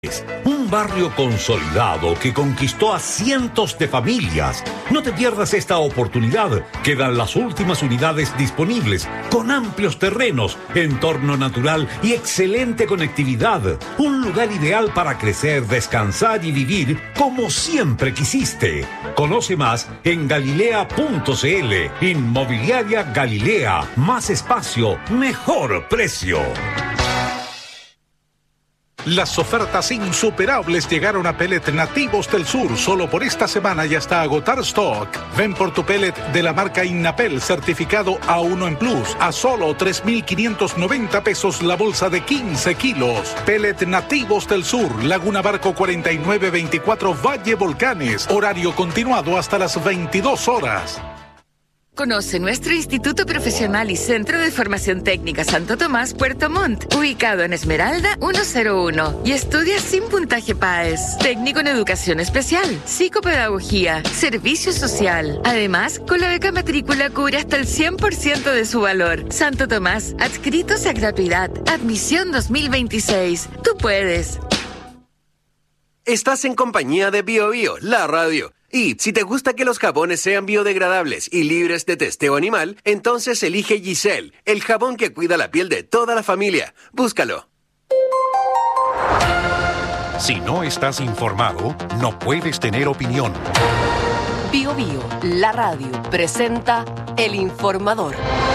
Un barrio consolidado que conquistó a cientos de familias. No te pierdas esta oportunidad. Quedan las últimas unidades disponibles, con amplios terrenos, entorno natural y excelente conectividad. Un lugar ideal para crecer, descansar y vivir como siempre quisiste. Conoce más en galilea.cl. Inmobiliaria Galilea. Más espacio, mejor precio. Las ofertas insuperables llegaron a Pellet Nativos del Sur solo por esta semana y hasta agotar stock. Ven por tu pellet de la marca Innapel certificado A1 en Plus a solo 3.590 pesos la bolsa de 15 kilos. Pellet Nativos del Sur, Laguna Barco 4924 Valle Volcanes. Horario continuado hasta las 22 horas. Conoce nuestro Instituto Profesional y Centro de Formación Técnica Santo Tomás, Puerto Montt, ubicado en Esmeralda 101, y estudia sin puntaje PAES. Técnico en Educación Especial, Psicopedagogía, Servicio Social. Además, con la beca matrícula cubre hasta el 100% de su valor. Santo Tomás, adscritos a gratuidad. Admisión 2026. Tú puedes. Estás en compañía de BioBio, la radio. Y si te gusta que los jabones sean biodegradables y libres de testeo animal, entonces elige Giselle, el jabón que cuida la piel de toda la familia. Búscalo. Si no estás informado, no puedes tener opinión. BioBio, la radio, presenta El Informador.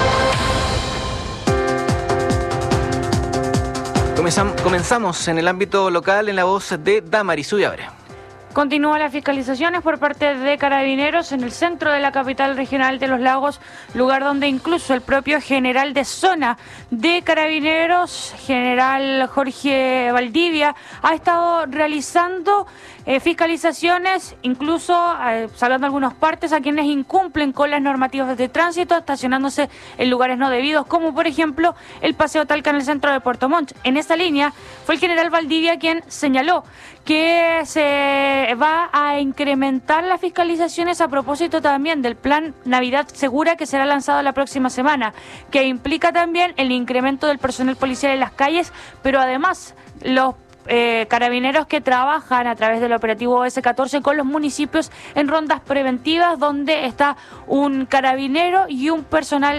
Comenzamos en el ámbito local en la voz de Damaris Ullabre. Continúan las fiscalizaciones por parte de Carabineros en el centro de la capital regional de Los Lagos, lugar donde incluso el propio general de zona de Carabineros, general Jorge Valdivia, ha estado realizando fiscalizaciones, incluso salvando algunas partes a quienes incumplen con las normativas de tránsito, estacionándose en lugares no debidos, como por ejemplo el Paseo Talca en el centro de Puerto Montt. En esa línea fue el general Valdivia quien señaló que se va a incrementar las fiscalizaciones a propósito también del plan Navidad Segura que será lanzado la próxima semana, que implica también el incremento del personal policial en las calles, pero además los carabineros que trabajan a través del operativo S14 con los municipios en rondas preventivas, donde está un carabinero y un personal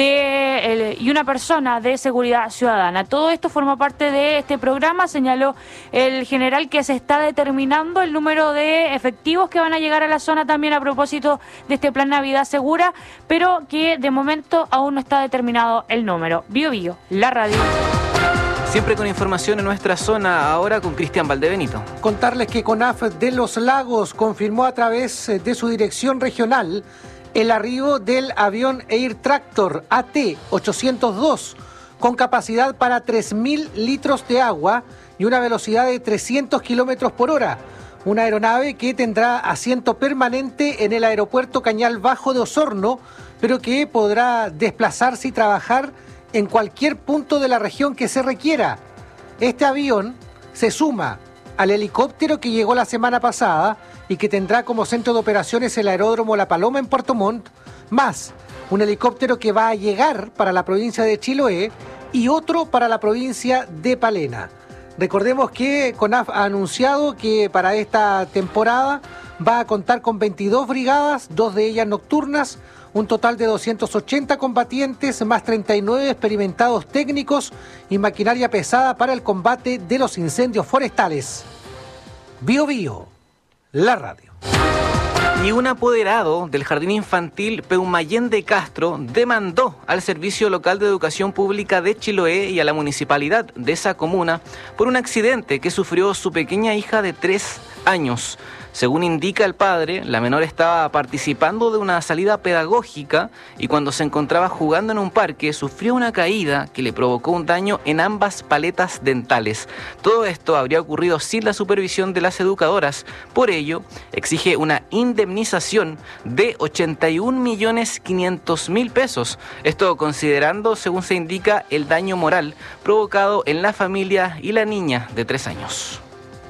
y una persona de seguridad ciudadana. Todo esto forma parte de este programa. Señaló el general que se está determinando el número de efectivos que van a llegar a la zona también a propósito de este plan Navidad Segura, pero que de momento aún no está determinado el número. BioBio, la radio. Siempre con información en nuestra zona, ahora con Cristian Valdebenito. Contarles que CONAF de Los Lagos confirmó a través de su dirección regional el arribo del avión Air Tractor AT-802 con capacidad para 3.000 litros de agua y una velocidad de 300 kilómetros por hora. Una aeronave que tendrá asiento permanente en el aeropuerto Cañal Bajo de Osorno, pero que podrá desplazarse y trabajar en cualquier punto de la región que se requiera. Este avión se suma al helicóptero que llegó la semana pasada y que tendrá como centro de operaciones el aeródromo La Paloma en Puerto Montt, más un helicóptero que va a llegar para la provincia de Chiloé y otro para la provincia de Palena. Recordemos que CONAF ha anunciado que para esta temporada va a contar con 22 brigadas, 2 de ellas nocturnas, un total de 280 combatientes, más 39 experimentados técnicos y maquinaria pesada para el combate de los incendios forestales. BioBio, la radio. Y un apoderado del Jardín Infantil Peumayén de Castro demandó al Servicio Local de Educación Pública de Chiloé y a la municipalidad de esa comuna por un accidente que sufrió su pequeña hija de 3 años. Según indica el padre, la menor estaba participando de una salida pedagógica y cuando se encontraba jugando en un parque sufrió una caída que le provocó un daño en ambas paletas dentales. Todo esto habría ocurrido sin la supervisión de las educadoras. Por ello, exige una indemnización de 81.500.000 pesos. Esto considerando, según se indica, el daño moral provocado en la familia y la niña de 3 años.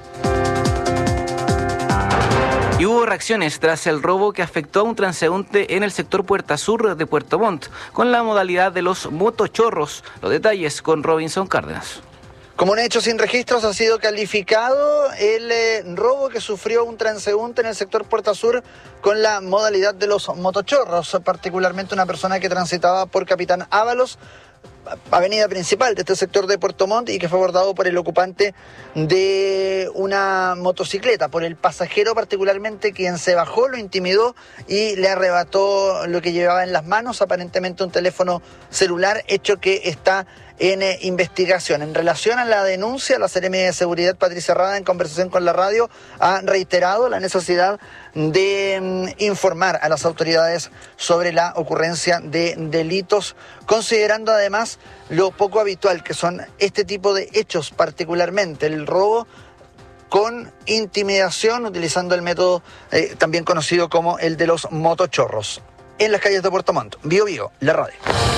Y hubo reacciones tras el robo que afectó a un transeúnte en el sector Puerta Sur de Puerto Montt, con la modalidad de los motochorros. Los detalles con Robinson Cárdenas. Como un hecho sin registros ha sido calificado el robo que sufrió un transeúnte en el sector Puerta Sur con la modalidad de los motochorros, particularmente una persona que transitaba por Capitán Ábalos, avenida principal de este sector de Puerto Montt, y que fue abordado por el ocupante de una motocicleta, por el pasajero particularmente, quien se bajó, lo intimidó y le arrebató lo que llevaba en las manos, aparentemente un teléfono celular, hecho que está en investigación. En relación a la denuncia, la Seremi de Seguridad, Patricia Rada, en conversación con la radio, ha reiterado la necesidad de informar a las autoridades sobre la ocurrencia de delitos, considerando además lo poco habitual que son este tipo de hechos, particularmente el robo con intimidación, utilizando el método también conocido como el de los motochorros. En las calles de Puerto Montt, Bío Bío, la radio.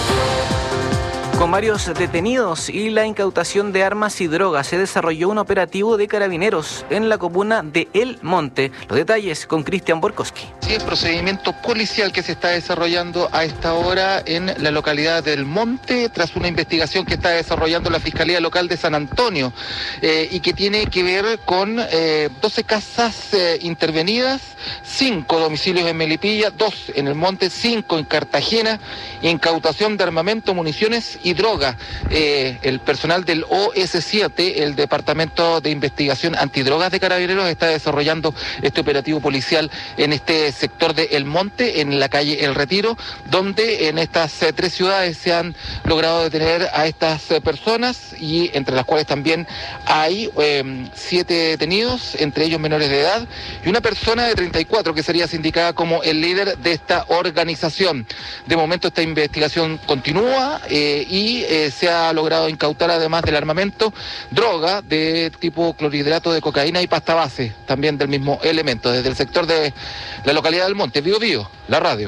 Con varios detenidos y la incautación de armas y drogas, se desarrolló un operativo de carabineros en la comuna de El Monte. Los detalles con Cristian Borkowski. Sí, el procedimiento policial que se está desarrollando a esta hora en la localidad del Monte, tras una investigación que está desarrollando la Fiscalía Local de San Antonio y que tiene que ver con 12 casas intervenidas, 5 domicilios en Melipilla, 2 en El Monte, 5 en Cartagena, incautación de armamento, municiones y droga. El personal del OS7, el Departamento de Investigación Antidrogas de Carabineros, está desarrollando este operativo policial en este sector de El Monte, en la calle El Retiro, donde en estas 3 ciudades se han logrado detener a estas personas, y entre las cuales también hay 7 detenidos, entre ellos menores de edad, y una persona de 34 que sería sindicada como el líder de esta organización. De momento esta investigación continúa y se ha logrado incautar, además del armamento, droga de tipo clorhidrato de cocaína y pasta base, también del mismo elemento, desde el sector de la localidad del Monte. Bío Bío, la radio.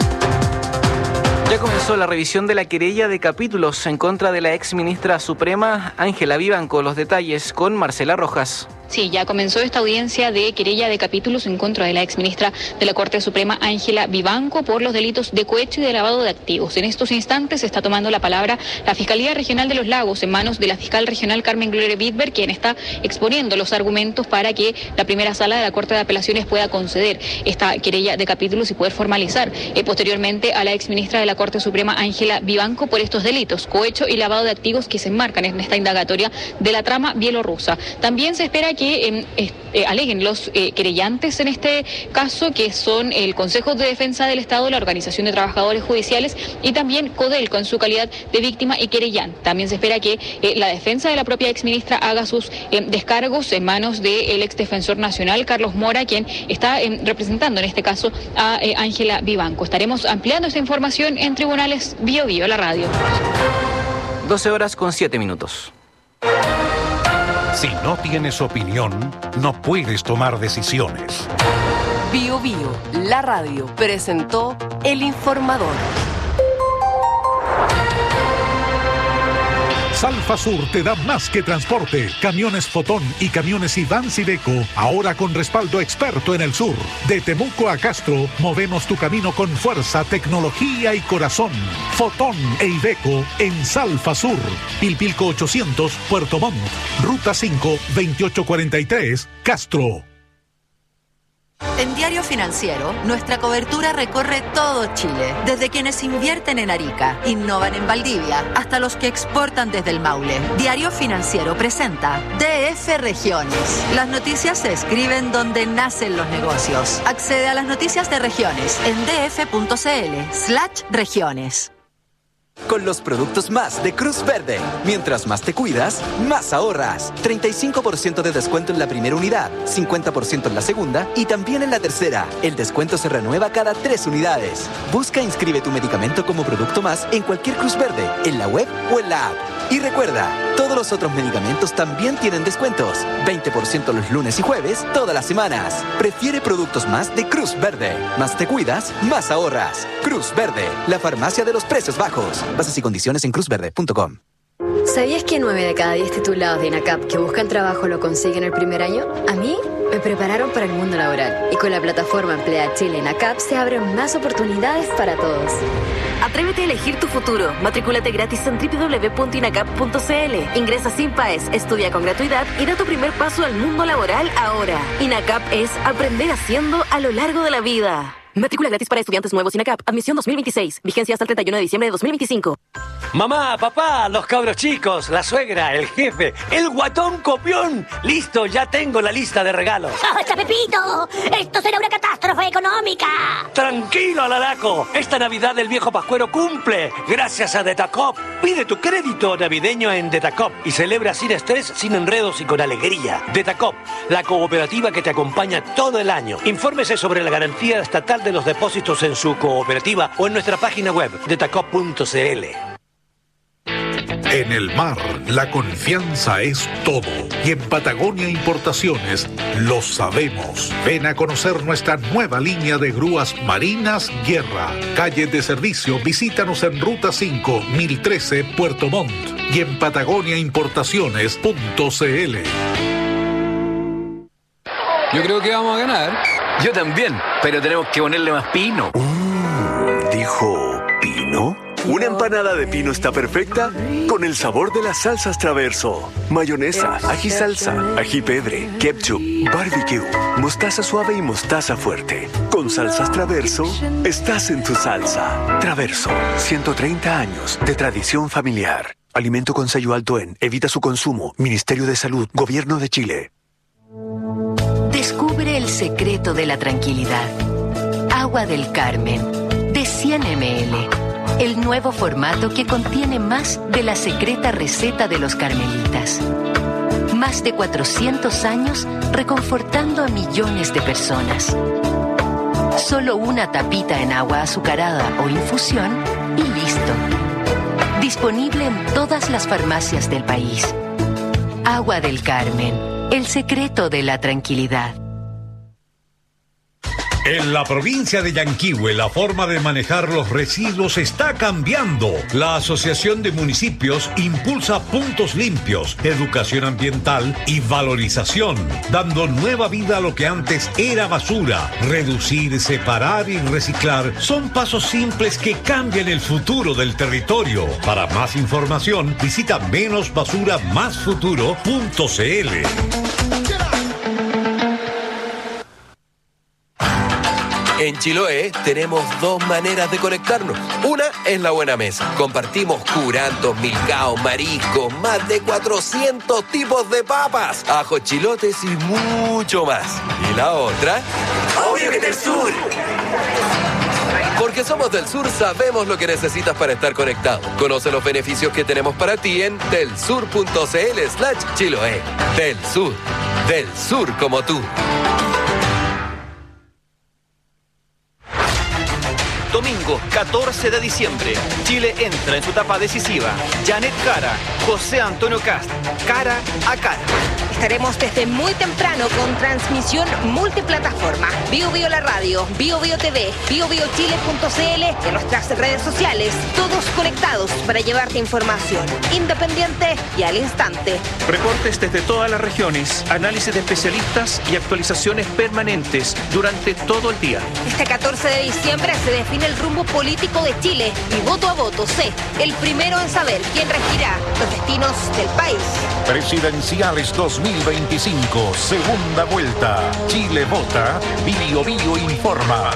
Ya comenzó la revisión de la querella de capítulos en contra de la exministra suprema Ángela Vivanco. Los detalles con Marcela Rojas. Sí, ya comenzó esta audiencia de querella de capítulos en contra de la exministra de la Corte Suprema, Ángela Vivanco, por los delitos de cohecho y de lavado de activos. En estos instantes está tomando la palabra la Fiscalía Regional de los Lagos, en manos de la fiscal regional Carmen Gloria Bidberg, quien está exponiendo los argumentos para que la primera sala de la Corte de Apelaciones pueda conceder esta querella de capítulos y poder formalizar posteriormente a la exministra de la Corte Suprema, Ángela Vivanco, por estos delitos, cohecho y lavado de activos, que se enmarcan en esta indagatoria de la trama bielorrusa. También se espera que aleguen los querellantes en este caso, que son el Consejo de Defensa del Estado, la Organización de Trabajadores Judiciales y también Codelco en su calidad de víctima y querellante. También se espera que la defensa de la propia exministra haga sus descargos en manos del exdefensor nacional, Carlos Mora, quien está representando en este caso a Ángela Vivanco. Estaremos ampliando esta información en Tribunales Bío Bío, la radio. 12:07. Si no tienes opinión, no puedes tomar decisiones. Bío Bío, la radio, presentó El Informador. Salfa Sur te da más que transporte. Camiones Fotón y camiones Ivans Iveco, ahora con respaldo experto en el sur. De Temuco a Castro, movemos tu camino con fuerza, tecnología y corazón. Fotón e Iveco en Salfa Sur. Pilpilco 800, Puerto Montt. Ruta 5, 2843, Castro. En Diario Financiero, nuestra cobertura recorre todo Chile, desde quienes invierten en Arica, innovan en Valdivia, hasta los que exportan desde el Maule. Diario Financiero presenta DF Regiones. Las noticias se escriben donde nacen los negocios. Accede a las noticias de regiones en df.cl/regiones. Con los productos más de Cruz Verde. Mientras más te cuidas, más ahorras. 35% de descuento en la primera unidad, 50% en la segunda y también en la tercera. El descuento se renueva cada 3 unidades. Busca e inscribe tu medicamento como producto más en cualquier Cruz Verde, en la web o en la app. Y recuerda, todos los otros medicamentos también tienen descuentos. 20% los lunes y jueves, todas las semanas. Prefiere productos más de Cruz Verde. Más te cuidas, más ahorras. Cruz Verde, la farmacia de los precios bajos. Bases y condiciones en cruzverde.com. ¿Sabías que 9 de cada 10 titulados de INACAP que buscan trabajo lo consiguen el primer año? A mí me prepararon para el mundo laboral y con la plataforma Emplea Chile INACAP se abren más oportunidades para todos. Atrévete a elegir tu futuro. Matrículate gratis en www.inacap.cl. Ingresa sin PAES, estudia con gratuidad y da tu primer paso al mundo laboral ahora. INACAP es aprender haciendo a lo largo de la vida. Matrícula gratis para estudiantes nuevos INACAP. Admisión 2026. Vigencia hasta el 31 de diciembre de 2025. Mamá, papá, los cabros chicos, la suegra, el jefe, el guatón copión. Listo, ya tengo la lista de regalos. ¡Basta, Pepito! ¡Esto será una catástrofe económica! Tranquilo, Alaraco. Esta Navidad el viejo Pascuero cumple. Gracias a Detacop. Pide tu crédito navideño en Detacop y celebra sin estrés, sin enredos y con alegría. Detacop, la cooperativa que te acompaña todo el año. Infórmese sobre la garantía estatal de los depósitos en su cooperativa o en nuestra página web, detacop.cl. En el mar, la confianza es todo. Y en Patagonia Importaciones lo sabemos. Ven a conocer nuestra nueva línea de grúas marinas Guerra. Calle de servicio, visítanos en Ruta 5, 1013, Puerto Montt. Y en patagoniaimportaciones.cl. Yo creo que vamos a ganar. Yo también, pero tenemos que ponerle más pino. ¿Dijo pino? Una empanada de pino está perfecta con el sabor de las salsas Traverso. Mayonesa, ají salsa, ají pebre, ketchup, barbecue, mostaza suave y mostaza fuerte. Con salsas Traverso, estás en tu salsa. Traverso, 130 años de tradición familiar. Alimento con sello alto en Evita su consumo. Ministerio de Salud, Gobierno de Chile. Descubre el secreto de la tranquilidad. Agua del Carmen, de 100 ml. El nuevo formato que contiene más de la secreta receta de los carmelitas. Más de 400 años reconfortando a millones de personas. Solo una tapita en agua azucarada o infusión y listo. Disponible en todas las farmacias del país. Agua del Carmen, el secreto de la tranquilidad. En la provincia de Yanquihue, la forma de manejar los residuos está cambiando. La Asociación de Municipios impulsa puntos limpios, educación ambiental y valorización, dando nueva vida a lo que antes era basura. Reducir, separar y reciclar son pasos simples que cambian el futuro del territorio. Para más información, visita menosbasuramasfuturo.cl. En Chiloé tenemos dos maneras de conectarnos. Una es la buena mesa. Compartimos curantos, milcaos, mariscos, más de 400 tipos de papas, ajos, chilotes y mucho más. Y la otra, obvio que del sur. Porque somos del sur, sabemos lo que necesitas para estar conectado. Conoce los beneficios que tenemos para ti en delsur.cl/Chiloé. Del sur como tú. Domingo 14 de diciembre, Chile entra en su etapa decisiva. Janet Jara, José Antonio Kast, cara a cara. Estaremos desde muy temprano con transmisión multiplataforma. Bio Bio la radio, Bio Bio TV, biobiochile.cl y nuestras redes sociales. Todos conectados para llevarte información independiente y al instante. Reportes desde todas las regiones, análisis de especialistas y actualizaciones permanentes durante todo el día. Este 14 de diciembre se define el rumbo político de Chile y voto a voto sé el primero en saber quién regirá los destinos del país. Presidenciales 2025, segunda vuelta. Chile vota, Bio Bio informa.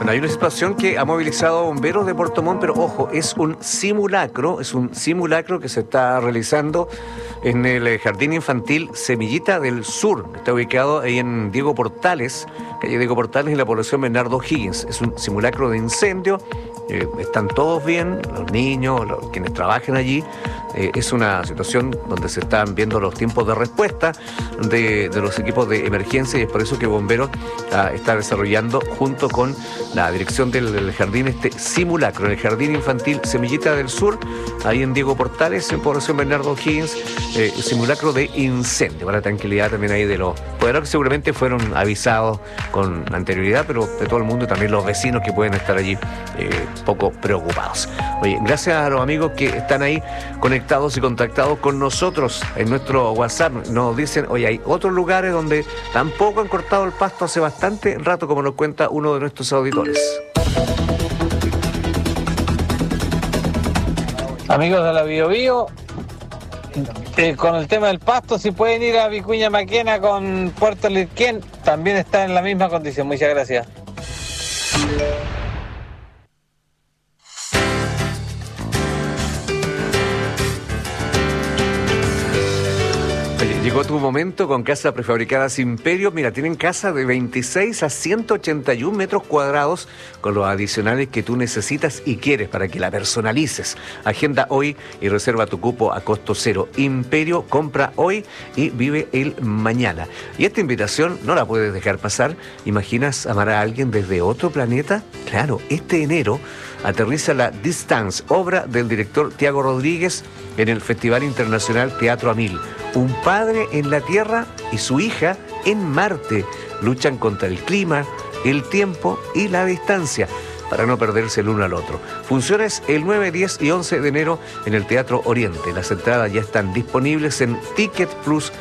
Bueno, hay una situación que ha movilizado a bomberos de Puerto Montt, pero ojo, es un simulacro que se está realizando en el Jardín Infantil Semillita del Sur. Está ubicado ahí en Diego Portales, calle Diego Portales, en la población Bernardo O'Higgins. Es un simulacro de incendio. Están todos bien, los niños, quienes trabajan allí. Es una situación donde se están viendo los tiempos de respuesta de los equipos de emergencia, y es por eso que Bomberos está desarrollando junto con la dirección del jardín este simulacro en el Jardín Infantil Semillita del Sur, ahí en Diego Portales, en población Bernardo O'Higgins, simulacro de incendio, para la tranquilidad también ahí de los poderosos que seguramente fueron avisados con anterioridad, pero de todo el mundo, también los vecinos que pueden estar allí poco preocupados. Oye, gracias a los amigos que están ahí conectados y contactados con nosotros en nuestro WhatsApp. Nos dicen, oye, hay otros lugares donde tampoco han cortado el pasto hace bastante rato, como nos cuenta uno de nuestros auditores. Amigos de la Bio Bio, con el tema del pasto, si pueden ir a Vicuña Maquena con Puerto Lirquén, también está en la misma condición. Muchas gracias. Llegó tu momento con Casa Prefabricadas Imperio. Mira, tienen casa de 26 a 181 metros cuadrados con los adicionales que tú necesitas y quieres para que la personalices. Agenda hoy y reserva tu cupo a costo cero. Imperio, compra hoy y vive el mañana. Y esta invitación no la puedes dejar pasar. ¿Imaginas amar a alguien desde otro planeta? Claro, este enero aterriza la Distance, obra del director Tiago Rodríguez, en el Festival Internacional Teatro a Mil. Un padre en la Tierra y su hija en Marte luchan contra el clima, el tiempo y la distancia para no perderse el uno al otro. Funciones el 9, 10 y 11 de enero en el Teatro Oriente. Las entradas ya están disponibles en ticketplus.cl.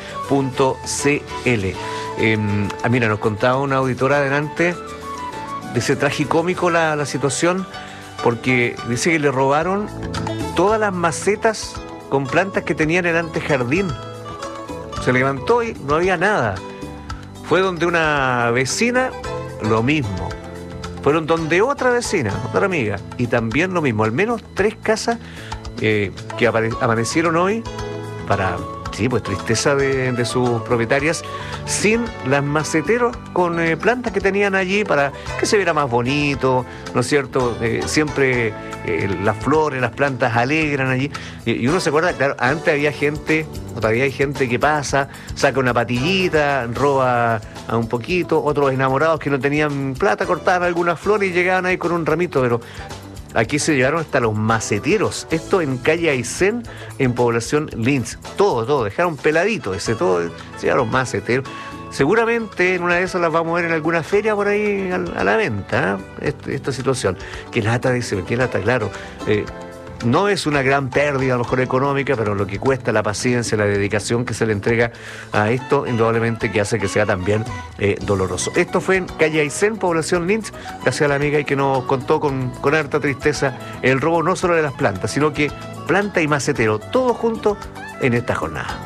Mira, nos contaba una auditora adelante de ese tragicómico la situación, porque dice que le robaron todas las macetas con plantas que tenía en el antejardín. Se levantó y no había nada. Fue donde una vecina, lo mismo. Fueron donde otra vecina, otra amiga, y también lo mismo. Al menos 3 casas que amanecieron hoy para, sí, pues tristeza de sus propietarias, sin las maceteros con plantas que tenían allí para que se viera más bonito, ¿no es cierto? Siempre las flores, las plantas alegran allí. Y uno se acuerda, claro, antes había gente, todavía hay gente que pasa, saca una patillita, roba a un poquito, otros enamorados que no tenían plata, cortaban algunas flores y llegaban ahí con un ramito, pero aquí se llevaron hasta los maceteros. Esto en calle Aysén, en población Lins. Todo, dejaron peladito todo, se llevaron maceteros. Seguramente en una de esas las vamos a ver en alguna feria por ahí a la venta, esta situación. Qué lata, dice, qué lata, claro. No es una gran pérdida a lo mejor económica, pero lo que cuesta la paciencia, la dedicación que se le entrega a esto, indudablemente que hace que sea también doloroso. Esto fue en calle Aysén, población Lins, gracias a la amiga y que nos contó con harta tristeza el robo no solo de las plantas, sino que planta y macetero, todo junto en esta jornada.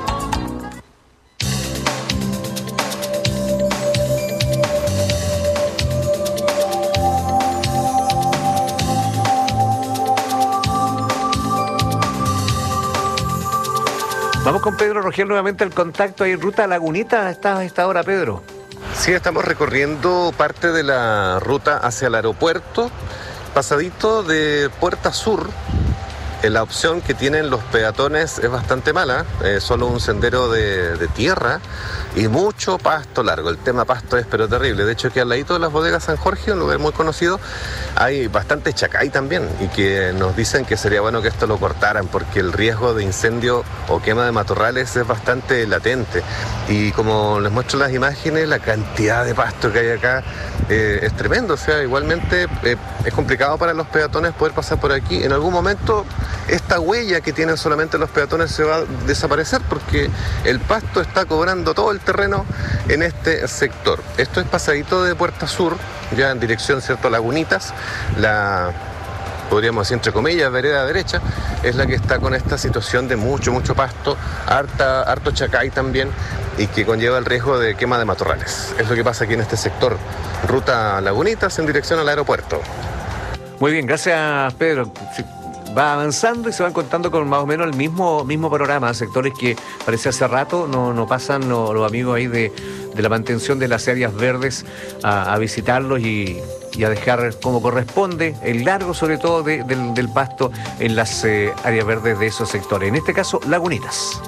Vamos con Pedro Rogel nuevamente al contacto ahí en Ruta Lagunita. ¿Estás a esta hora, Pedro? Sí, estamos recorriendo parte de la ruta hacia el aeropuerto, pasadito de Puerta Sur. La opción que tienen los peatones es bastante mala, solo un sendero de tierra y mucho pasto largo. El tema pasto es pero terrible. De hecho, que al ladito de las bodegas San Jorge, un lugar muy conocido, hay bastante chacay también, y que nos dicen que sería bueno que esto lo cortaran porque el riesgo de incendio o quema de matorrales es bastante latente. Y como les muestro las imágenes, la cantidad de pasto que hay acá es tremendo. O sea, igualmente es complicado para los peatones poder pasar por aquí. En algún momento esta huella que tienen solamente los peatones se va a desaparecer porque el pasto está cobrando todo el terreno en este sector. Esto es pasadito de Puerta Sur, ya en dirección, ¿cierto?, Lagunitas. La podríamos decir entre comillas, vereda derecha, es la que está con esta situación de mucho pasto, harto chacay también, y que conlleva el riesgo de quema de matorrales. Es lo que pasa aquí en este sector, ruta Lagunitas en dirección al aeropuerto. Muy bien, gracias Pedro. Sí, va avanzando y se van contando con más o menos el mismo panorama, sectores que parece hace rato no pasan los amigos ahí de la mantención de las áreas verdes a visitarlos y a dejar como corresponde el largo sobre todo del pasto en las áreas verdes de esos sectores, en este caso Lagunitas.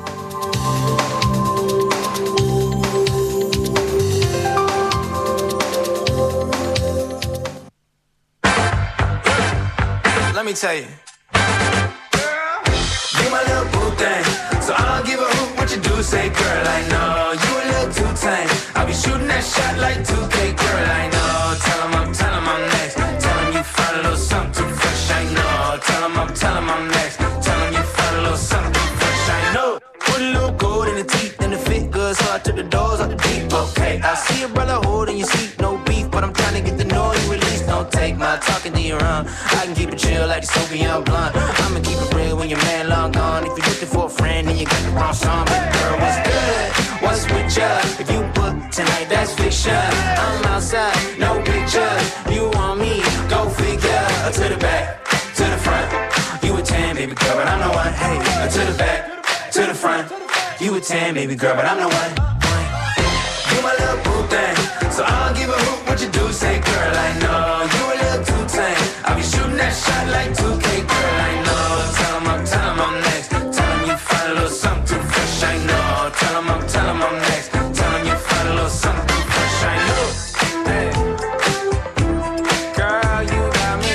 Let me tell you, you my little boo thing, so I don't give a hoot what you do, say girl, I know, you a little too tame, I'll be shooting that shot like 2K, girl, I know, tell 'em I'm next, tell 'em you find a little something too fresh, I know, tell 'em I'm next, tell 'em you find a little something too fresh, I know, put a little gold in the teeth and the fit good, so I took the doors out the deep, okay, I see a brother holding your seat, no beef, but I'm trying to get the noise released, don't take my talking to your own, I can keep it chill like the Soviet blunt, I'ma keep it real when your man long gone, if you're looking for a friend then you got the wrong song, baby girl, what's good, what's with ya, if you book tonight, that's fiction, I'm outside, no pictures, you want me, go figure, to the back, to the front, you a 10, baby girl, but I'm the one, hey, to the back, to the front, you a 10, baby girl, but I'm the one, you my little boo thing, so I don't give a hoot what you do, say girl, I know, you a little too tame, I'll be shooting that shot like 2K, girl, I know, tell 'em I'm next, tell 'em you find a little something too fresh, I know, tell 'em I'm next, tell 'em you find a little something too fresh, I know, hey, girl, you got me,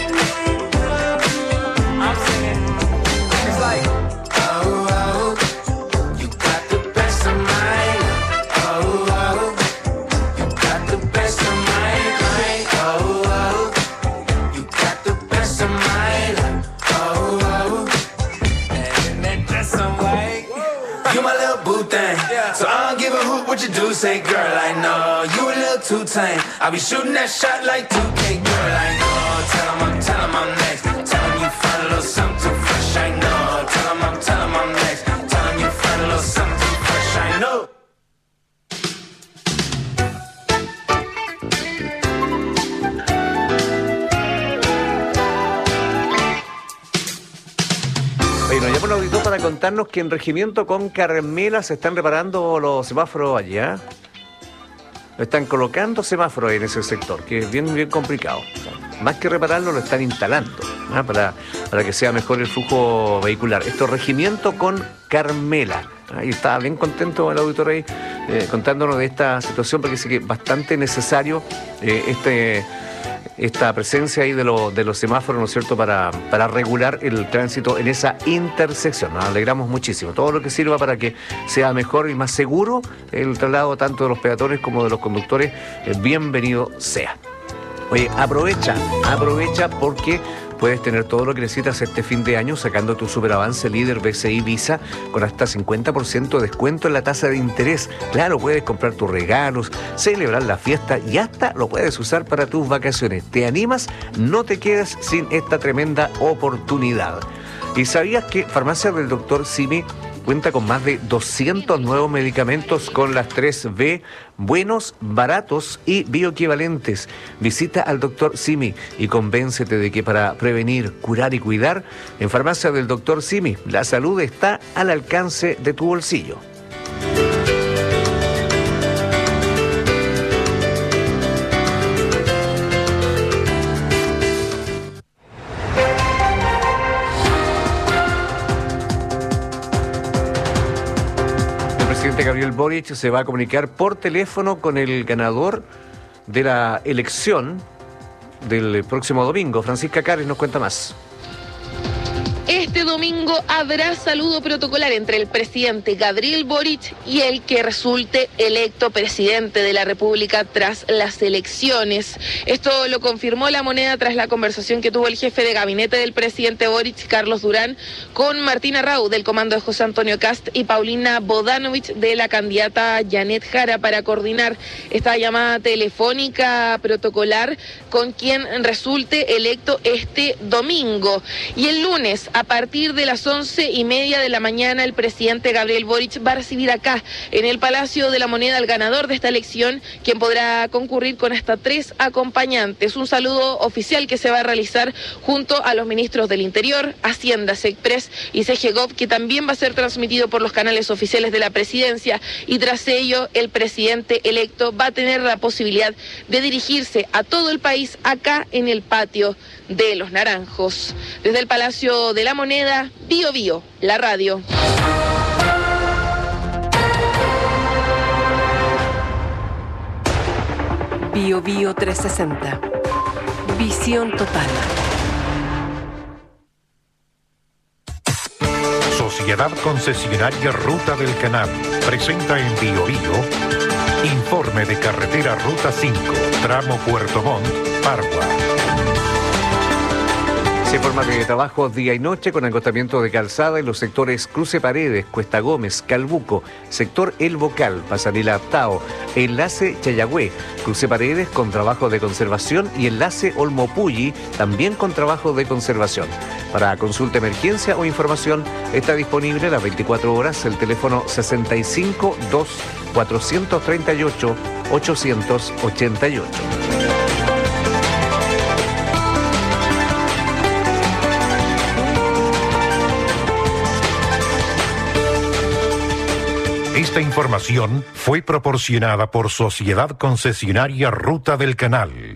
I'm singing, it's like, oh, you got the best of mine, oh, you got the best of mine, oh, you got the best of mine, oh, and that dress on white, you my little boo thing, so I don't give a hoot what you do, say girl, I know, you a little too tame, I'll be shooting that shot like 2K, girl, I know, tell 'em I'm next, tell 'em you find a little something too fresh, I know, tell 'em I'm next, tell 'em you find a little something too fresh, I know. Nos llama un auditor para contarnos que en Regimiento con Carmela se están reparando los semáforos allá. Están colocando semáforos en ese sector, que es bien complicado. O sea, más que repararlo, lo están instalando, ¿no? para que sea mejor el flujo vehicular. Esto es Regimiento con Carmela. Ahí está bien contento el auditor ahí contándonos de esta situación, porque dice que es bastante necesario esta presencia ahí de los semáforos, ¿no es cierto?, para regular el tránsito en esa intersección. Nos alegramos muchísimo. Todo lo que sirva para que sea mejor y más seguro el traslado tanto de los peatones como de los conductores, bienvenido sea. Oye, aprovecha porque puedes tener todo lo que necesitas este fin de año sacando tu superavance líder BCI Visa con hasta 50% de descuento en la tasa de interés. Claro, puedes comprar tus regalos, celebrar la fiesta y hasta lo puedes usar para tus vacaciones. ¿Te animas? No te quedes sin esta tremenda oportunidad. ¿Y sabías que Farmacia del Dr. Simi cuenta con más de 200 nuevos medicamentos con las 3B, buenos, baratos y bioequivalentes? Visita al Dr. Simi y convéncete de que para prevenir, curar y cuidar, en Farmacia del Dr. Simi, la salud está al alcance de tu bolsillo. Gabriel Boric se va a comunicar por teléfono con el ganador de la elección del próximo domingo. Francisca Cares nos cuenta más. Este domingo habrá saludo protocolar entre el presidente Gabriel Boric y el que resulte electo presidente de la República tras las elecciones. Esto lo confirmó La Moneda tras la conversación que tuvo el jefe de gabinete del presidente Boric, Carlos Durán, con Martina Rau del comando de José Antonio Kast y Paulina Bodanovich de la candidata Janet Jara para coordinar esta llamada telefónica protocolar con quien resulte electo este domingo. Y el lunes, a partir de las 11:30 de la mañana, el presidente Gabriel Boric va a recibir acá, en el Palacio de la Moneda, al ganador de esta elección, quien podrá concurrir con hasta 3 acompañantes. Un saludo oficial que se va a realizar junto a los ministros del Interior, Hacienda, SECPRES y CGGOV, que también va a ser transmitido por los canales oficiales de la presidencia. Y tras ello, el presidente electo va a tener la posibilidad de dirigirse a todo el país acá en el patio de Los Naranjos. Desde el Palacio de la Moneda, Bío Bío, la radio. Bío Bío 360. Visión total. Sociedad Concesionaria Ruta del Canal presenta en Bío Bío informe de carretera Ruta 5, tramo Puerto Montt, Pargua. Se informa de trabajo día y noche con agotamiento de calzada en los sectores Cruce Paredes, Cuesta Gómez, Calbuco, sector El Bocal, Pasarela Tao, enlace Chayagüe, Cruce Paredes con trabajo de conservación y enlace Olmo Pulli, también con trabajo de conservación. Para consulta, emergencia o información está disponible a las 24 horas el teléfono 65 2 438 888. Esta información fue proporcionada por Sociedad Concesionaria Ruta del Canal.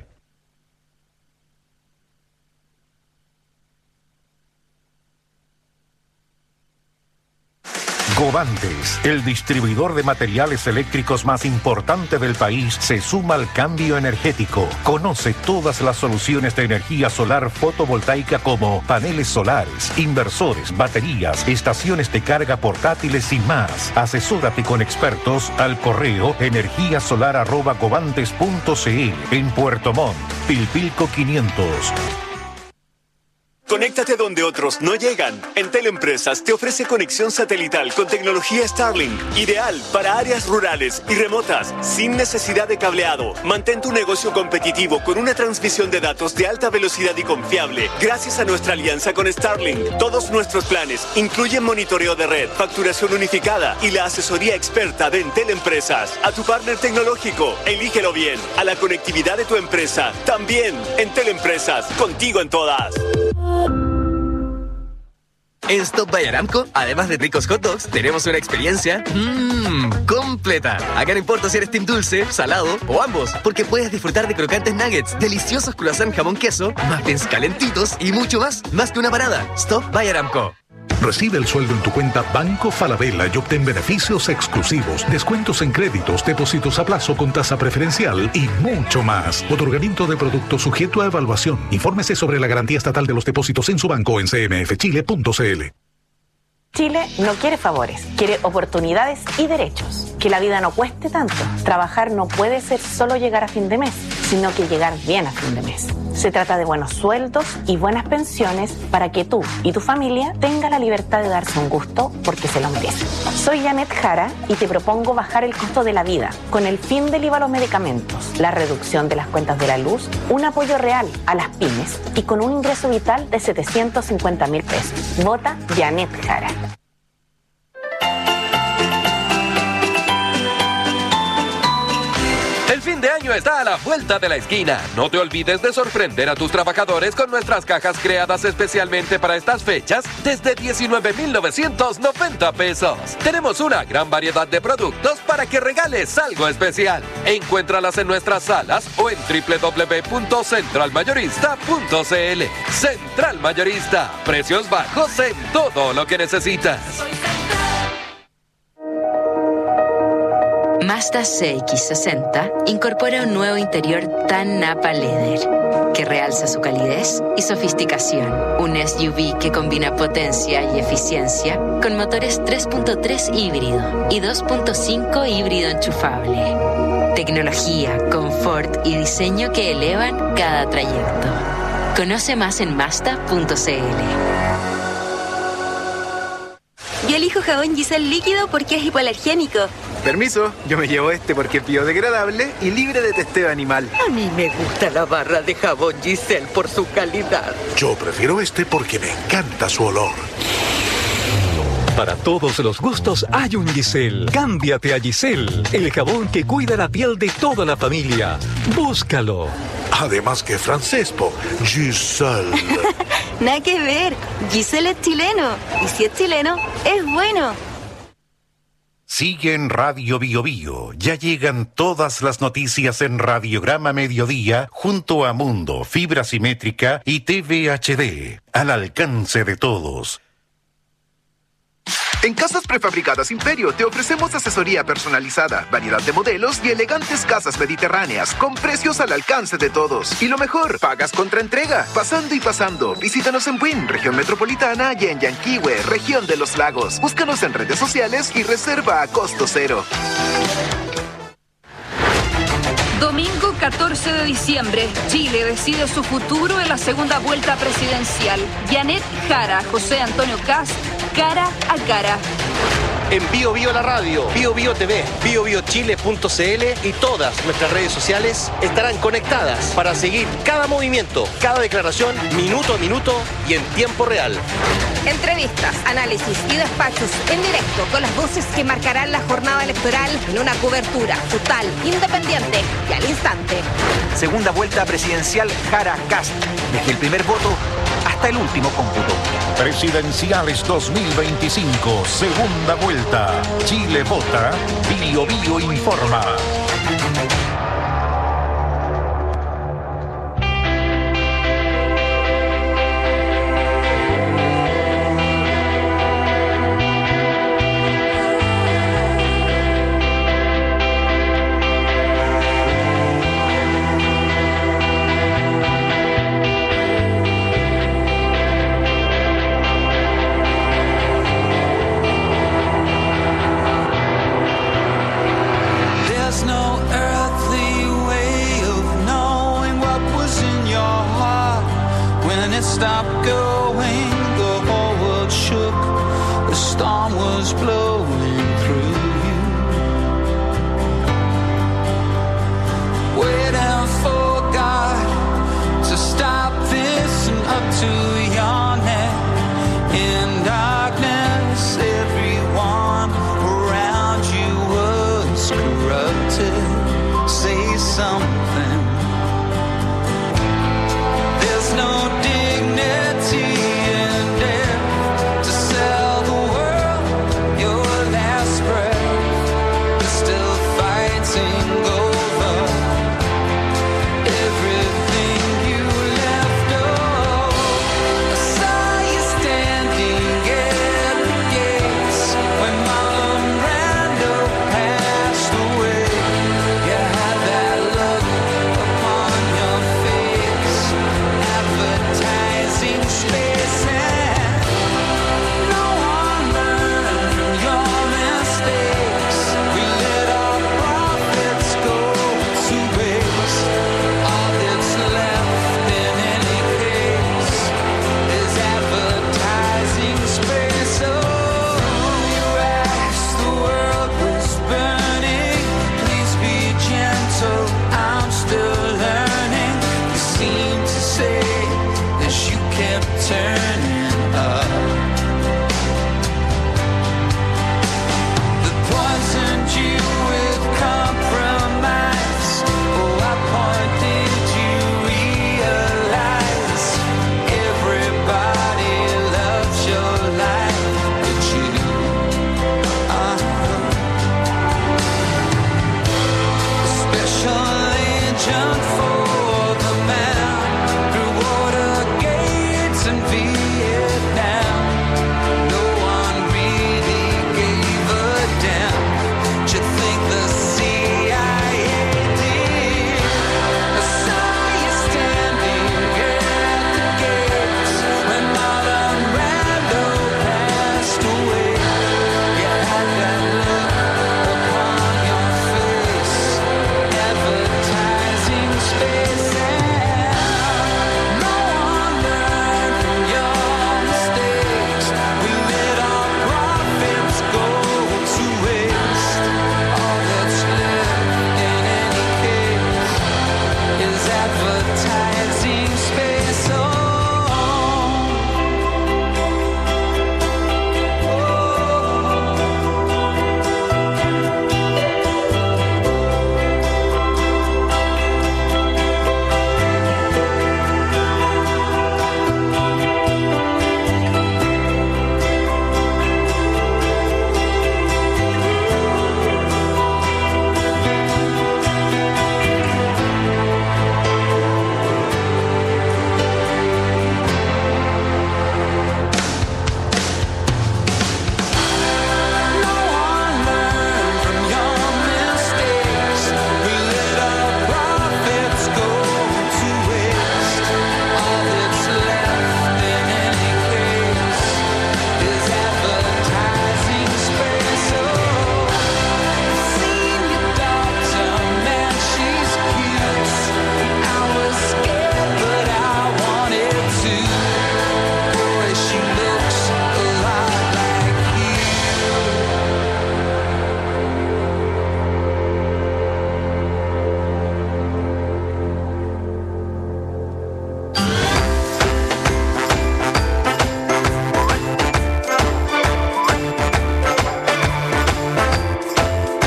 Govantes, el distribuidor de materiales eléctricos más importante del país, se suma al cambio energético. Conoce todas las soluciones de energía solar fotovoltaica como paneles solares, inversores, baterías, estaciones de carga portátiles y más. Asesórate con expertos al correo energiasolar@govantes.cl en Puerto Montt, Pilpilco 500. Conéctate donde otros no llegan. Entel Empresas te ofrece conexión satelital con tecnología Starlink, ideal para áreas rurales y remotas, sin necesidad de cableado. Mantén tu negocio competitivo con una transmisión de datos de alta velocidad y confiable, gracias a nuestra alianza con Starlink. Todos nuestros planes incluyen monitoreo de red, facturación unificada y la asesoría experta de Entel Empresas. A tu partner tecnológico, elígelo bien. A la conectividad de tu empresa, también. Entel Empresas, contigo en todas. En Stop by Aramco, además de ricos hot dogs, tenemos una experiencia completa. Acá no importa si eres team dulce, salado o ambos, porque puedes disfrutar de crocantes nuggets, deliciosos croissant jamón queso, muffins calentitos y mucho más. Más que una parada. Stop by Aramco. Recibe el sueldo en tu cuenta Banco Falabella y obtén beneficios exclusivos, descuentos en créditos, depósitos a plazo con tasa preferencial y mucho más. Otorgamiento de productos sujeto a evaluación. Infórmese sobre la garantía estatal de los depósitos en su banco en cmfchile.cl. Chile no quiere favores, quiere oportunidades y derechos. Que la vida no cueste tanto. Trabajar no puede ser solo llegar a fin de mes, sino que llegar bien a fin de mes. Se trata de buenos sueldos y buenas pensiones para que tú y tu familia tengan la libertad de darse un gusto porque se lo merecen. Soy Janet Jara y te propongo bajar el costo de la vida con el fin del IVA a los medicamentos, la reducción de las cuentas de la luz, un apoyo real a las pymes y con un ingreso vital de 750.000 pesos. Vota Janet Jara. El fin de año está a la vuelta de la esquina. No te olvides de sorprender a tus trabajadores con nuestras cajas creadas especialmente para estas fechas desde 19,990 pesos. Tenemos una gran variedad de productos para que regales algo especial. Encuéntralas en nuestras salas o en www.centralmayorista.cl. Central Mayorista. Precios bajos en todo lo que necesitas. Mazda CX-60 incorpora un nuevo interior tan Napa Leather que realza su calidez y sofisticación. Un SUV que combina potencia y eficiencia con motores 3.3 híbrido y 2.5 híbrido enchufable. Tecnología, confort y diseño que elevan cada trayecto. Conoce más en Mazda.cl. Yo elijo jabón Giselle líquido porque es hipoalergénico. Permiso, yo me llevo este porque es biodegradable y libre de testeo animal. A mí me gusta la barra de jabón Giselle por su calidad. Yo prefiero este porque me encanta su olor. Para todos los gustos hay un Giselle. Cámbiate a Giselle, el jabón que cuida la piel de toda la familia. Búscalo. Además que francés, po. Giselle. Nada que ver. Giselle es chileno. Y si es chileno, es bueno. Sigue en Radio Bio Bio. Ya llegan todas las noticias en Radiograma Mediodía junto a Mundo, Fibra Simétrica y TV HD. Al alcance de todos. En Casas Prefabricadas Imperio te ofrecemos asesoría personalizada, variedad de modelos y elegantes casas mediterráneas con precios al alcance de todos. Y lo mejor, pagas contra entrega. Pasando y pasando. Visítanos en Buin, región metropolitana, y en Yanquihue, región de los lagos. Búscanos en redes sociales y reserva a costo cero. Domingo 14 de diciembre, Chile decide su futuro en la segunda vuelta presidencial. Janet Jara, José Antonio Kast, cara a cara. En Bio Bio la radio, Bio Bio TV, biobiochile.cl y todas nuestras redes sociales estarán conectadas para seguir cada movimiento, cada declaración, minuto a minuto y en tiempo real. Entrevistas, análisis y despachos en directo con las voces que marcarán la jornada electoral en una cobertura total, independiente y al instante. Segunda vuelta presidencial Jara-Kast, desde el primer voto hasta el último cómputo. Presidenciales 2025, segunda vuelta. Chile vota, Bio Bio informa. Stopped going, the whole world shook. The storm was blowing through you. Waiting for God to stop this and up to your neck. In darkness, everyone around you was corrupted. Say something. There's no dignity in death to sell the world your last breath. You're still fighting over everything you left over. I saw you standing at the gates when Marlon Brando passed away. You had that look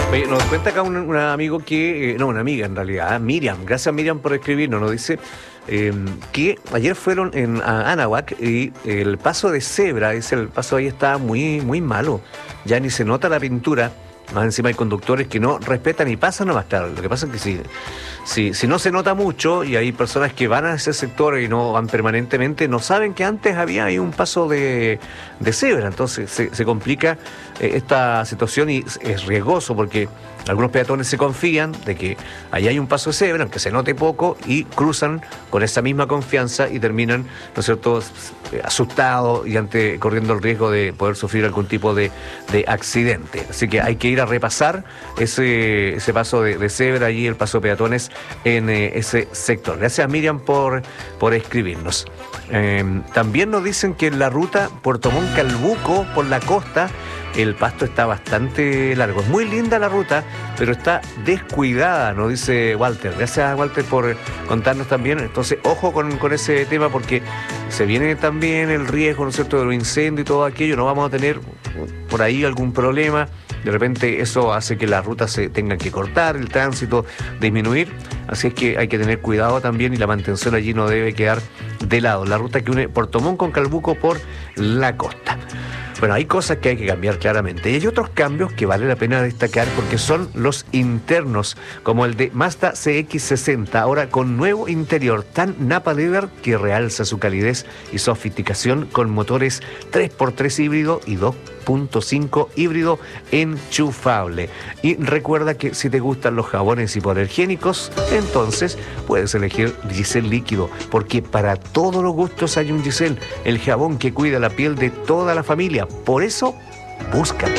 Oye, nos cuenta acá un amigo que, una amiga en realidad, Miriam, gracias Miriam por escribirnos, nos dice que ayer fueron a Anahuac y el paso de cebra, dice, el paso ahí está muy, muy malo, ya ni se nota la pintura. Más encima hay conductores que no respetan y pasan nomás, claro. Lo que pasa es que si no se nota mucho y hay personas que van a ese sector y no van permanentemente, no saben que antes había ahí un paso de cebra. Entonces se complica esta situación y es riesgoso porque algunos peatones se confían de que ahí hay un paso de cebra, aunque se note poco, y cruzan con esa misma confianza y terminan, ¿no es cierto?, asustados y corriendo el riesgo de poder sufrir algún tipo de accidente. Así que hay que ir a repasar ese paso de cebra allí, el paso de peatones en ese sector. Gracias Miriam por escribirnos. También nos dicen que en la ruta Puerto Montt Calbuco por la costa el pasto está bastante largo. Es muy linda la ruta, pero está descuidada, nos dice Walter. Gracias Walter por contarnos también. Entonces, ojo con ese tema porque se viene también el riesgo, ¿no es cierto?, de los incendios y todo aquello. No vamos a tener por ahí algún problema. De repente eso hace que las rutas se tengan que cortar, el tránsito disminuir. Así es que hay que tener cuidado también y la mantención allí no debe quedar de lado. La ruta que une Puerto Montt con Calbuco por la costa. Bueno, hay cosas que hay que cambiar claramente. Y hay otros cambios que vale la pena destacar porque son los internos, como el de Mazda CX-60, ahora con nuevo interior tan Napa Leather que realza su calidez y sofisticación con motores 3x3 híbrido y 2.5 híbrido enchufable. Y recuerda que si te gustan los jabones hipoalergénicos, entonces puedes elegir Gisel líquido, porque para todos los gustos hay un Gisel, el jabón que cuida la piel de toda la familia. Por eso, búscalo.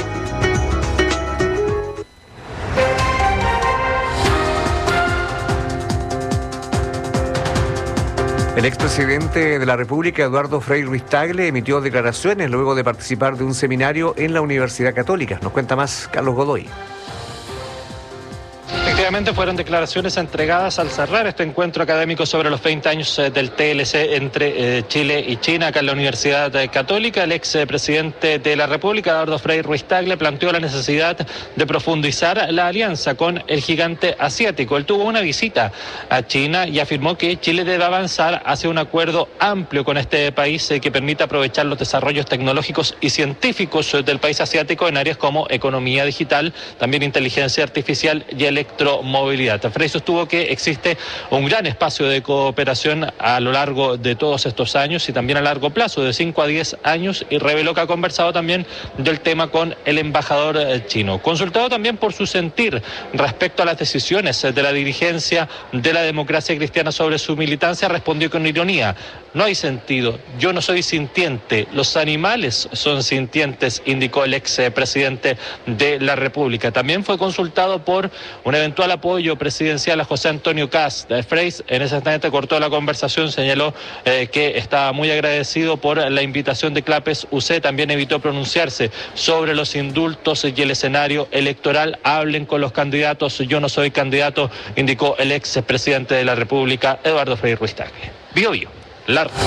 El expresidente de la República, Eduardo Frei Ruiz-Tagle, emitió declaraciones luego de participar de un seminario en la Universidad Católica. Nos cuenta más Carlos Godoy. Efectivamente fueron declaraciones entregadas al cerrar este encuentro académico sobre los 20 años del TLC entre Chile y China acá en la Universidad Católica. El expresidente de la República, Eduardo Frei Ruiz-Tagle, planteó la necesidad de profundizar la alianza con el gigante asiático. Él tuvo una visita a China y afirmó que Chile debe avanzar hacia un acuerdo amplio con este país que permita aprovechar los desarrollos tecnológicos y científicos del país asiático en áreas como economía digital, también inteligencia artificial y electromovilidad. Frei sostuvo que existe un gran espacio de cooperación a lo largo de todos estos años y también a largo plazo, de 5 a 10 años, y reveló que ha conversado también del tema con el embajador chino. Consultado también por su sentir respecto a las decisiones de la dirigencia de la Democracia Cristiana sobre su militancia, respondió con ironía: no hay sentido, yo no soy sintiente, los animales son sintientes, indicó el expresidente de la República. También fue consultado por un eventual apoyo presidencial a José Antonio Kast. Frei en ese instante cortó la conversación, señaló que estaba muy agradecido por la invitación de Clapes UC, también evitó pronunciarse sobre los indultos y el escenario electoral. Hablen con los candidatos, yo no soy candidato, indicó el expresidente de la República, Eduardo Frei Ruiz-Tagle. Bio Bio, la radio.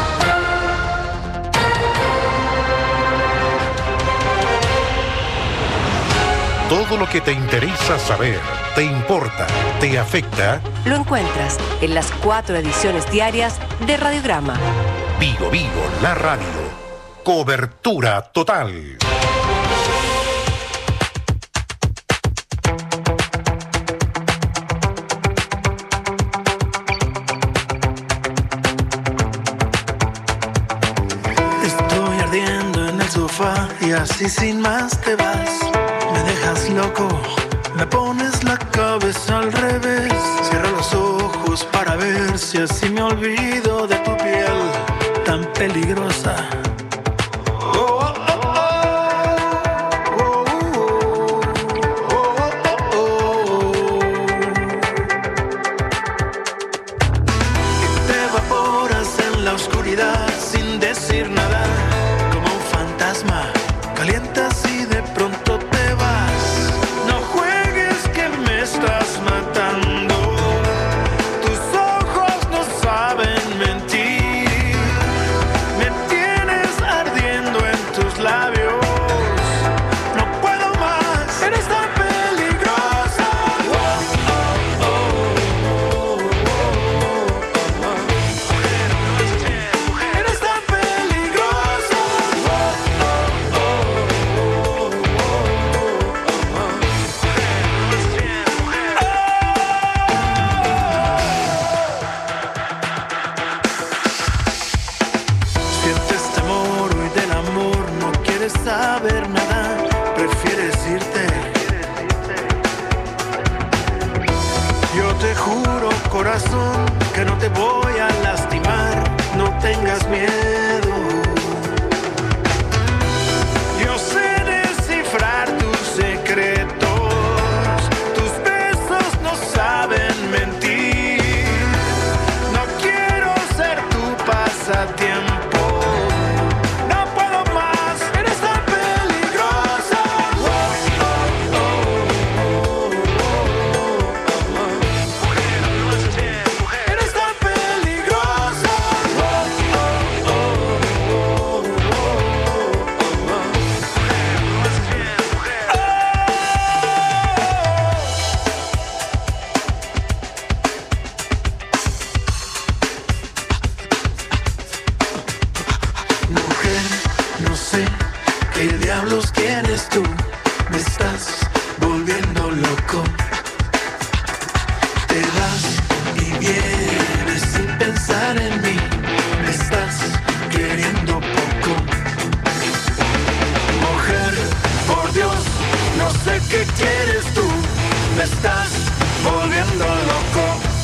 Todo lo que te interesa saber, te importa, te afecta, lo encuentras en las 4 ediciones diarias de Radiograma. Bio Bio, la radio. Cobertura total. Estoy ardiendo en el sofá y así sin más te vas. Me dejas loco, me pones la cabeza al revés. Cierro los ojos para ver si así me olvido de tu piel tan peligrosa. Te evaporas en la oscuridad sin decir nada, como un fantasma. Calientas y de pronto te vas. No juegues que me estás matando. Tus ojos no saben mentir. Me tienes ardiendo en tus labios. No puedo más. Eres tan peligrosa. corazón, que no te voy a lastimar, no tengas miedo. Yo sé descifrar tus secretos, tus besos no saben mentir. No quiero ser tu pasatiempo. Tú me estás volviendo loco. Te vas y vienes sin pensar en mí. Me estás queriendo poco. Mujer, por Dios, no sé qué quieres tú. Me estás volviendo loco.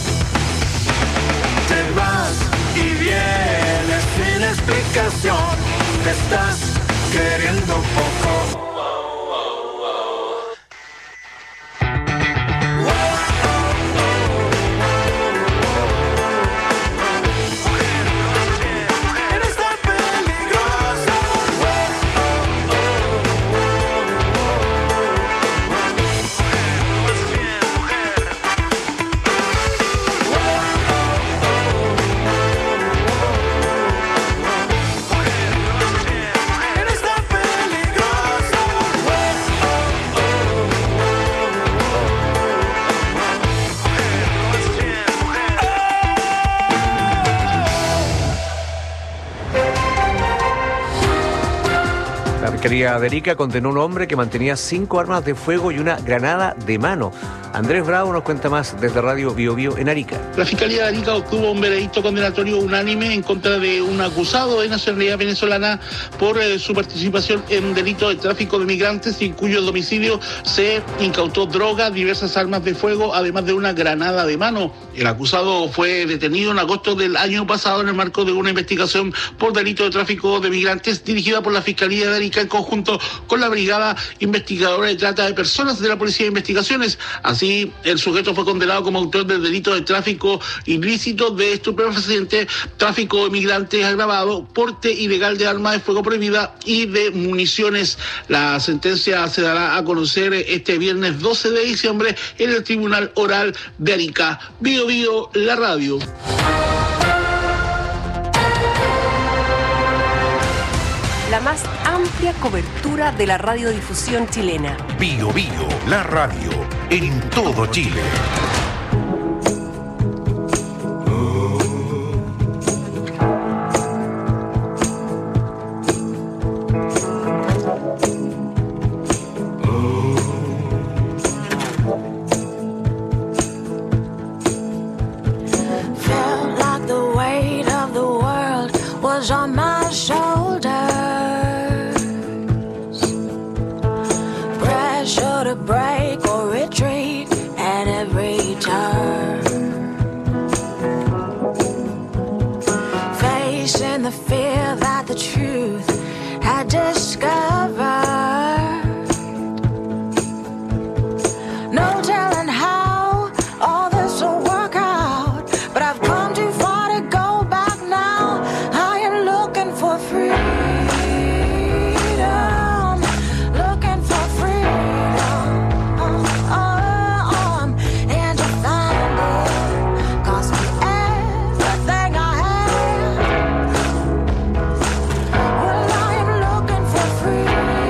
Te vas y vienes sin explicación. Me estás queriendo poco. La Fiscalía de Arica condenó a un hombre que mantenía 5 armas de fuego y una granada de mano. Andrés Bravo nos cuenta más desde Radio Bio Bio en Arica. La Fiscalía de Arica obtuvo un veredicto condenatorio unánime en contra de un acusado de nacionalidad venezolana por su participación en delito de tráfico de migrantes y en cuyo domicilio se incautó droga, diversas armas de fuego, además de una granada de mano. El acusado fue detenido en agosto del año pasado en el marco de una investigación por delito de tráfico de migrantes dirigida por la Fiscalía de Arica en conjunto con la Brigada Investigadora de Trata de Personas de la Policía de Investigaciones. Así, el sujeto fue condenado como autor del delito de tráfico ilícito de estupefacientes, tráfico de migrantes agravado, porte ilegal de arma de fuego prohibida y de municiones. La sentencia se dará a conocer este viernes 12 de diciembre en el Tribunal Oral de Arica. Bio Bio, la radio. La más amplia cobertura de la radiodifusión chilena. Bio Bio, la radio, en todo Chile. Felt like the weight of the world was on my shoulders. Pressure to break or retreat at every turn. Facing the fear that the truth had discovered. No telling how all this will work out, but I've come too far to go back now. I am looking for freedom, looking for freedom, and to find it cost me everything I had. Well, I am looking for freedom.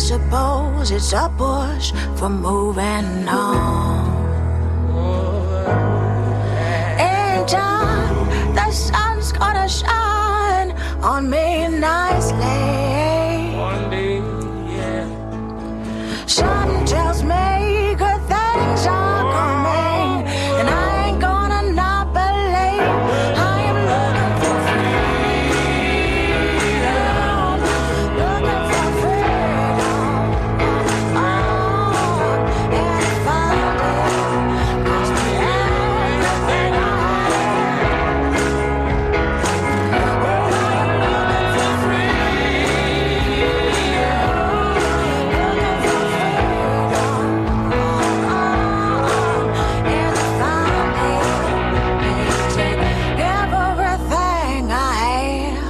suppose it's a push for moving on. In time, the sun's gonna shine on me nicely. One day, yeah. Something tells me good things are coming, and I ain't gonna not believe. I am looking for freedom, looking for freedom. And if I do, cost me everything I have. Oh, I am looking for everything I have.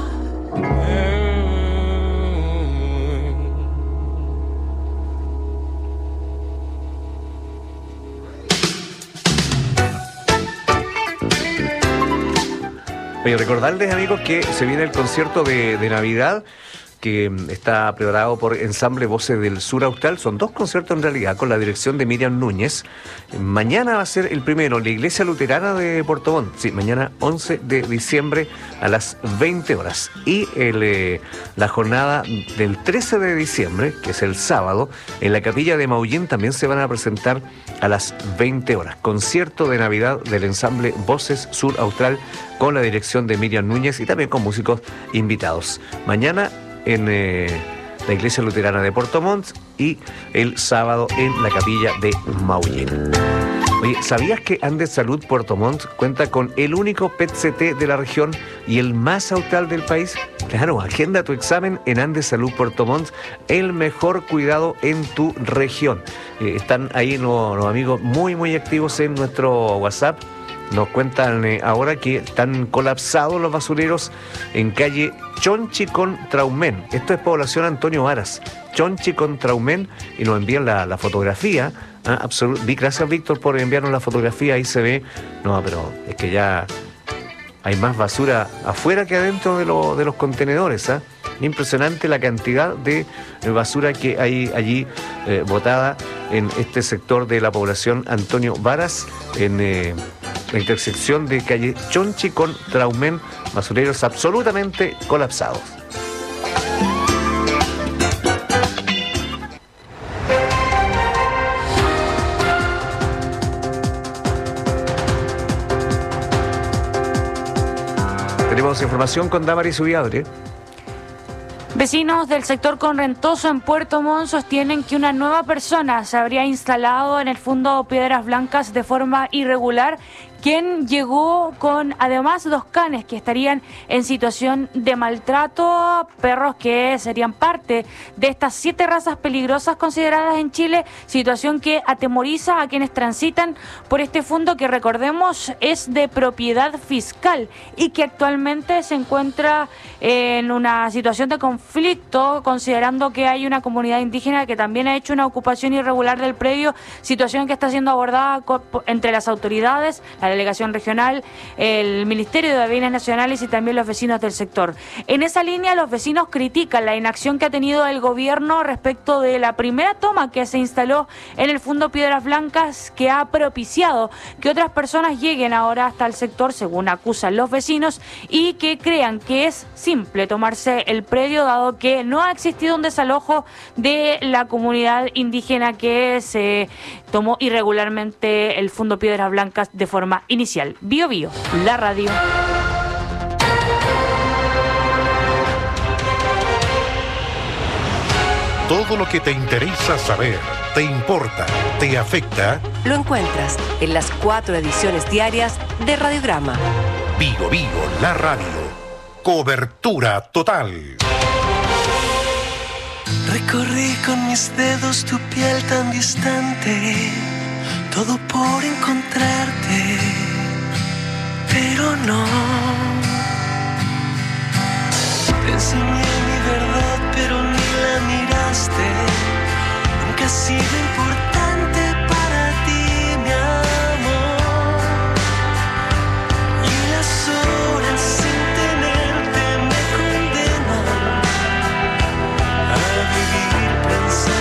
Oye, recordarles, amigos, que se viene el concierto de Navidad que está preparado por Ensamble Voces del Sur Austral. Son 2 conciertos en realidad, con la dirección de Miriam Núñez. Mañana va a ser el primero, la Iglesia Luterana de Puerto Montt. Sí, mañana 11 de diciembre a las 20 horas. Y la jornada del 13 de diciembre, que es el sábado, en la capilla de Maullín también se van a presentar a las 20 horas. Concierto de Navidad del Ensamble Voces Sur Austral con la dirección de Miriam Núñez y también con músicos invitados. Mañana en la Iglesia Luterana de Puerto Montt y el sábado en la capilla de Maullín. Oye, ¿sabías que Andes Salud Puerto Montt cuenta con el único PET-CT de la región y el más austral del país? Claro, agenda tu examen en Andes Salud Puerto Montt, el mejor cuidado en tu región. Están ahí los amigos muy activos en nuestro WhatsApp. Nos cuentan ahora que están colapsados los basureros en calle Chonchi con Traumén. Esto es población Antonio Varas. Chonchi con Traumén, y nos envían la fotografía. Gracias, Víctor, por enviarnos la fotografía. Ahí se ve. No, pero es que ya hay más basura afuera que adentro de los contenedores. Impresionante la cantidad de basura que hay allí botada en este sector de la población Antonio Varas, en la intersección de calle Chonchi con Traumén. Basureros absolutamente colapsados. Tenemos información con Damaris Ubiadre. Vecinos del sector Conrentoso en Puerto Montt sostienen que una nueva persona se habría instalado en el fondo Piedras Blancas de forma irregular, quien llegó con además 2 canes que estarían en situación de maltrato, perros que serían parte de estas 7 razas peligrosas consideradas en Chile, situación que atemoriza a quienes transitan por este fondo que, recordemos, es de propiedad fiscal y que actualmente se encuentra en una situación de conflicto, considerando que hay una comunidad indígena que también ha hecho una ocupación irregular del predio, situación que está siendo abordada entre las autoridades, la delegación regional, el Ministerio de Bienes Nacionales y también los vecinos del sector. En esa línea, los vecinos critican la inacción que ha tenido el gobierno respecto de la primera toma que se instaló en el fondo Piedras Blancas, que ha propiciado que otras personas lleguen ahora hasta el sector, según acusan los vecinos, y que crean que es simple tomarse el predio, dado que no ha existido un desalojo de la comunidad indígena que se tomó irregularmente el fondo Piedras Blancas de forma inicial. Bio Bio, la radio. Todo lo que te interesa saber, te importa, te afecta, lo encuentras en las 4 ediciones diarias de Radiograma. Bio Bio, la radio. Cobertura total. Recorrí con mis dedos tu piel tan distante, todo por encontrarte, pero no. Te enseñé mi verdad, pero ni la miraste. Nunca ha sido importante para ti, mi amor. Y las horas sin tenerte me condenan a vivir pensando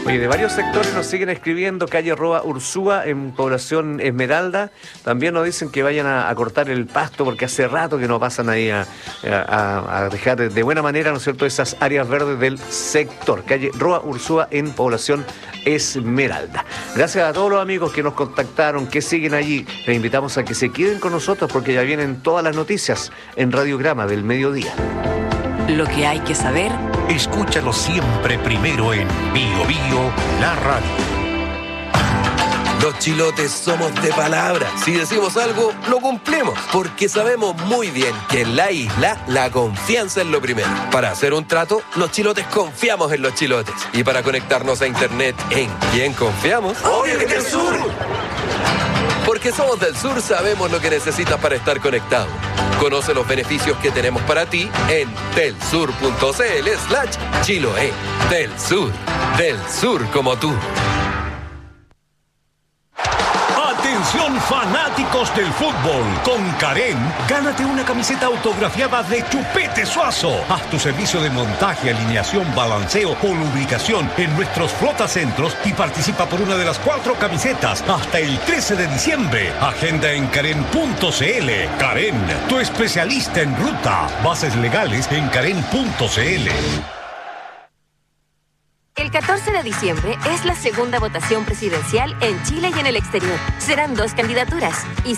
Oye, de varios sectores nos siguen escribiendo, calle Roa Ursúa en población Esmeralda. También nos dicen que vayan a cortar el pasto porque hace rato que no pasan ahí a dejar de buena manera, ¿no es cierto?, esas áreas verdes del sector. Calle Roa Ursúa en población Esmeralda. Gracias a todos los amigos que nos contactaron, que siguen allí. Les invitamos a que se queden con nosotros porque ya vienen todas las noticias en Radiograma del mediodía. Lo que hay que saber. Escúchalo siempre primero en Bio Bio, la radio. Los chilotes somos de palabra. Si decimos algo, lo cumplimos. Porque sabemos muy bien que en la isla la confianza es lo primero. Para hacer un trato, los chilotes confiamos en los chilotes. Y para conectarnos a internet, ¿en quién confiamos? ¡Obvio que Del Sur! Porque somos del sur, sabemos lo que necesitas para estar conectado. Conoce los beneficios que tenemos para ti en telsur.cl/Chiloé. Del sur como tú. Atención fanáticos del fútbol, con Karen, gánate una camiseta autografiada de Chupete Suazo. Haz tu servicio de montaje, alineación, balanceo o lubricación en nuestros flotacentros y participa por una de las 4 camisetas hasta el 13 de diciembre. Agenda en karen.cl. Karen, tu especialista en ruta. Bases legales en karen.cl. El 14 de diciembre es la segunda votación presidencial en Chile y en el exterior. Serán 2 candidaturas y